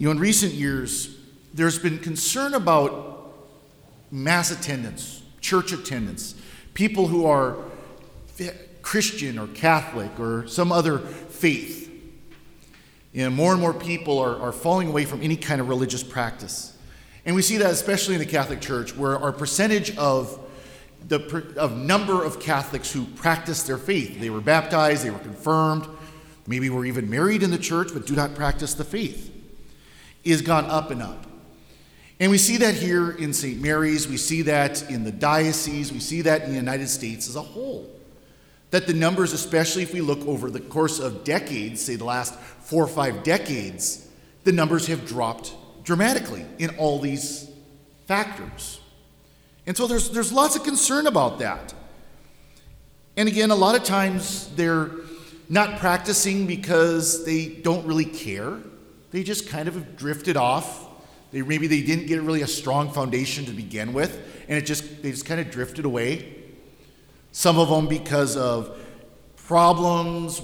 In recent years, there's been concern about mass attendance, church attendance, people who are Christian or Catholic or some other faith. More and more people are falling away from any kind of religious practice. And we see that especially in the Catholic Church, where our percentage of number of Catholics who practice their faith, they were baptized, they were confirmed, maybe were even married in the church but do not practice the faith, is gone up and up. And we see that here in St. Mary's, we see that in the diocese, we see that in the United States as a whole. That the numbers, especially if we look over the course of decades, say the last 4 or 5 decades, the numbers have dropped dramatically in all these factors. And so there's lots of concern about that. And again, a lot of times they're not practicing because they don't really care. They just kind of have drifted off. Maybe they didn't get really a strong foundation to begin with, and they just kind of drifted away. Some of them because of problems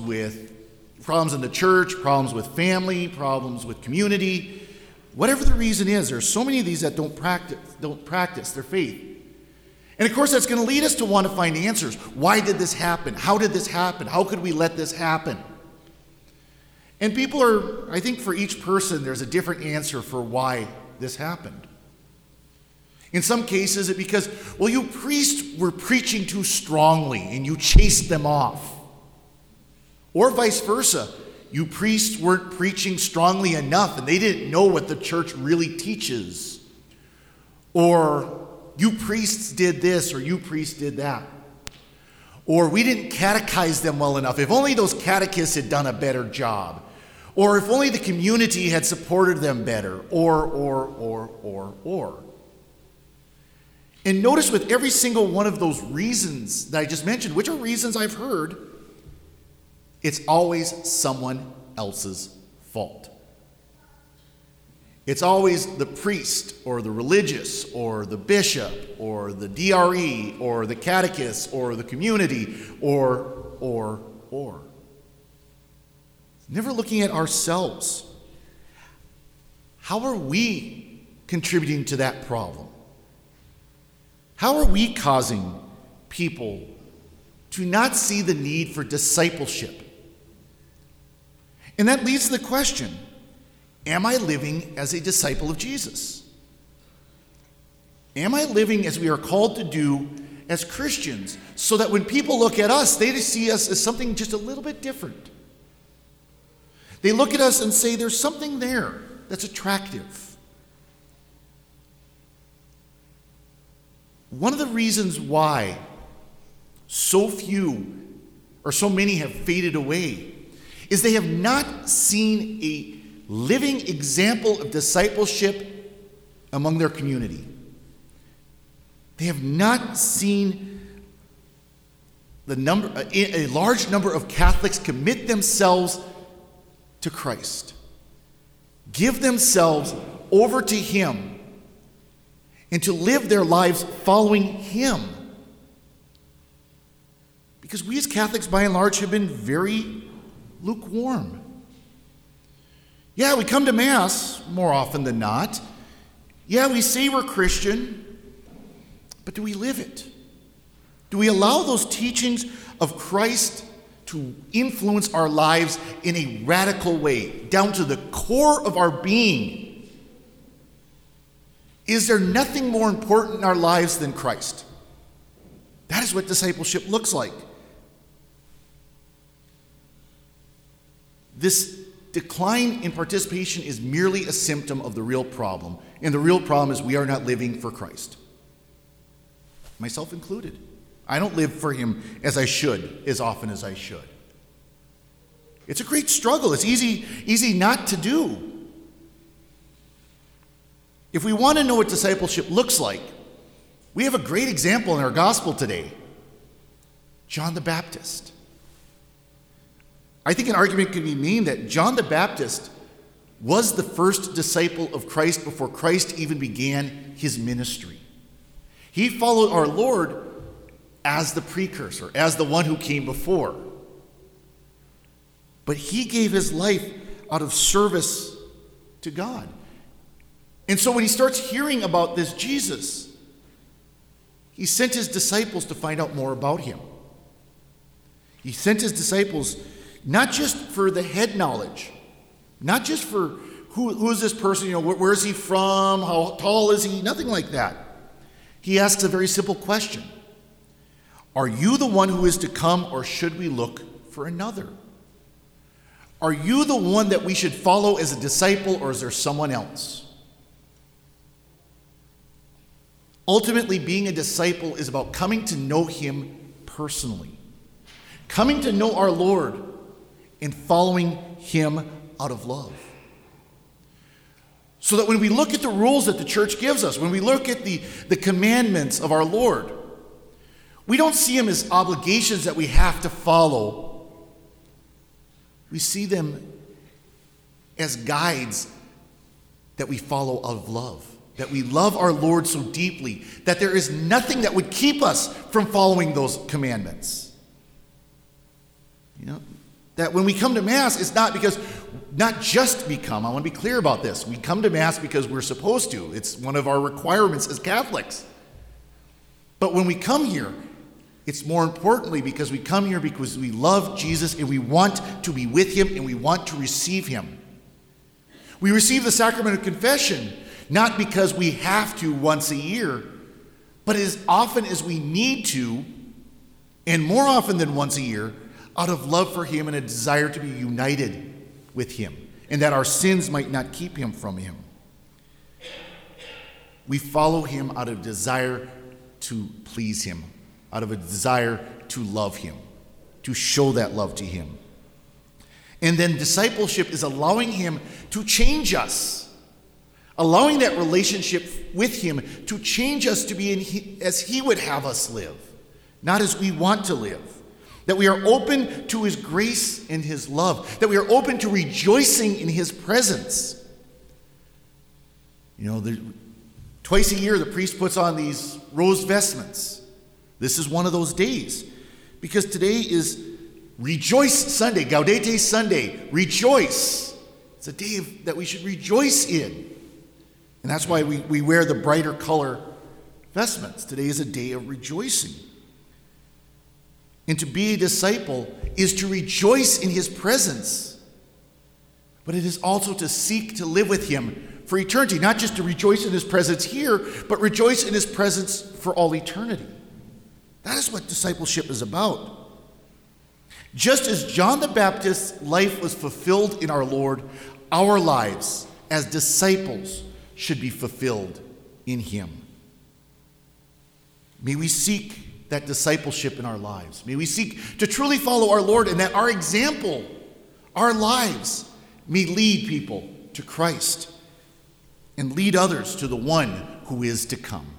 in the church, problems with family, problems with community. Whatever the reason is, there's so many of these that don't practice their faith. And of course, that's going to lead us to want to find answers. Why did this happen? How did this happen? How could we let this happen? And I think for each person, there's a different answer for why this happened. In some cases, it's because, you priests were preaching too strongly and you chased them off. Or vice versa, you priests weren't preaching strongly enough and they didn't know what the church really teaches. Or you priests did this or you priests did that. Or we didn't catechize them well enough. If only those catechists had done a better job. Or if only the community had supported them better. Or. And notice with every single one of those reasons that I just mentioned, which are reasons I've heard, it's always someone else's fault. It's always the priest or the religious or the bishop or the DRE or the catechist or the community or. Never looking at ourselves. How are we contributing to that problem? How are we causing people to not see the need for discipleship? And that leads to the question, am I living as a disciple of Jesus? Am I living as we are called to do as Christians, so that when people look at us, they see us as something just a little bit different? They look at us and say, there's something there that's attractive. One of the reasons why so few or so many have faded away is they have not seen a living example of discipleship among their community. They have not seen a large number of Catholics commit themselves to Christ, give themselves over to Him, and to live their lives following Him. Because we as Catholics, by and large, have been very lukewarm. Yeah, we come to Mass more often than not. Yeah, we say we're Christian, but do we live it? Do we allow those teachings of Christ to influence our lives in a radical way, down to the core of our being? Is there nothing more important in our lives than Christ? That is what discipleship looks like. This decline in participation is merely a symptom of the real problem. And the real problem is we are not living for Christ. Myself included. I don't live for Him as I should, as often as I should. It's a great struggle. It's easy not to do. If we want to know what discipleship looks like, we have a great example in our gospel today. John the Baptist. I think an argument could be made that John the Baptist was the first disciple of Christ before Christ even began his ministry. He followed our Lord as the precursor, as the one who came before. But he gave his life out of service to God. And so when he starts hearing about this Jesus, he sent his disciples to find out more about him. He sent his disciples not just for the head knowledge, not just for who is this person, where is he from, how tall is he, nothing like that. He asks a very simple question. Are you the one who is to come, or should we look for another? Are you the one that we should follow as a disciple, or is there someone else? Ultimately, being a disciple is about coming to know him personally, coming to know our Lord and following him out of love. So that when we look at the rules that the church gives us, when we look at the commandments of our Lord, we don't see them as obligations that we have to follow. We see them as guides that we follow out of love. That we love our Lord so deeply that there is nothing that would keep us from following those commandments. That when we come to Mass, it's not just we come. I want to be clear about this. We come to Mass because we're supposed to. It's one of our requirements as Catholics. But when we come here, it's more importantly because we come here because we love Jesus and we want to be with him and we want to receive him. We receive the sacrament of confession not because we have to once a year, but as often as we need to, and more often than once a year, out of love for him and a desire to be united with him, and that our sins might not keep him from him. We follow him out of desire to please him, out of a desire to love him, to show that love to him. And then discipleship is allowing him to change us, allowing that relationship with him to change us to be as he would have us live, not as we want to live. That we are open to his grace and his love. That we are open to rejoicing in his presence. Twice a year the priest puts on these rose vestments. This is one of those days. Because today is Rejoice Sunday, Gaudete Sunday. Rejoice. It's a day that we should rejoice in. And that's why we wear the brighter color vestments. Today is a day of rejoicing. And to be a disciple is to rejoice in his presence. But it is also to seek to live with him for eternity. Not just to rejoice in his presence here, but rejoice in his presence for all eternity. That is what discipleship is about. Just as John the Baptist's life was fulfilled in our Lord, our lives as disciples should be fulfilled in him. May we seek that discipleship in our lives. May we seek to truly follow our Lord, and that our example, our lives, may lead people to Christ and lead others to the one who is to come.